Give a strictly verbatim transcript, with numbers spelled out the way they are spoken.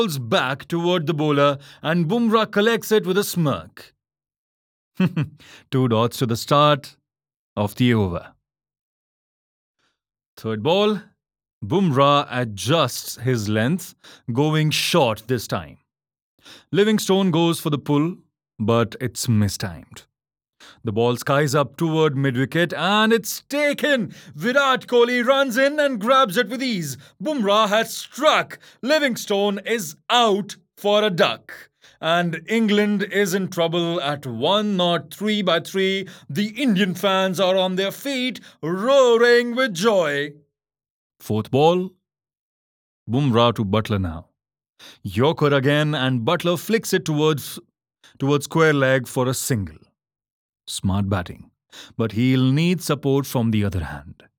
Ball's back toward the bowler and Bumrah collects it with a smirk. Two dots to the start of the over. Third ball, Bumrah adjusts his length, going short this time. Livingstone goes for the pull, but it's mistimed. The ball skies up toward mid-wicket and it's taken. Virat Kohli runs in and grabs it with ease. Bumrah has struck. Livingstone is out for a duck. And England is in trouble at one not three by three. The Indian fans are on their feet, roaring with joy. Fourth ball, Bumrah to Buttler now. Yorker again and Buttler flicks it towards, towards square leg for a single. Smart batting, but he'll need support from the other hand.